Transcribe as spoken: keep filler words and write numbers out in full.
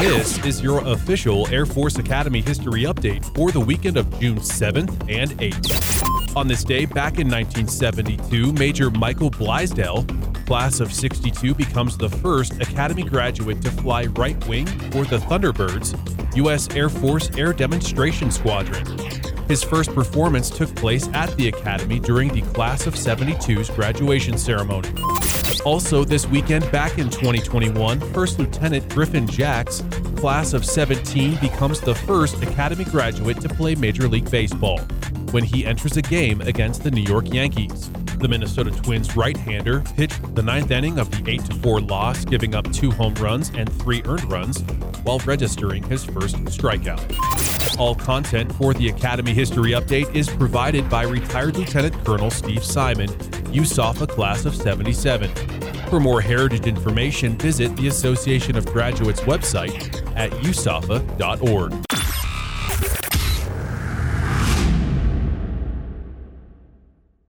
This is your official Air Force Academy history update for the weekend of June seventh and eighth. On this day, back in nineteen seventy-two, Major Michael Blaisdell, class of sixty-two, becomes the first Academy graduate to fly right wing for the Thunderbirds, U S Air Force Air Demonstration Squadron. His first performance took place at the Academy during the class of seventy-two's graduation ceremony. Also this weekend, back in twenty twenty-one, First Lieutenant Griffin Jacks, class of seventeen, becomes the first Academy graduate to play Major League Baseball when he enters a game against the New York Yankees. The Minnesota Twins right-hander pitched the ninth inning of the eight to four loss, giving up two home runs and three earned runs while registering his first strikeout. All content for the Academy History Update is provided by retired Lieutenant Colonel Steve Simon, U S A F A class of seventy-seven. For more heritage information, visit the Association of Graduates website at U S A F A dot org.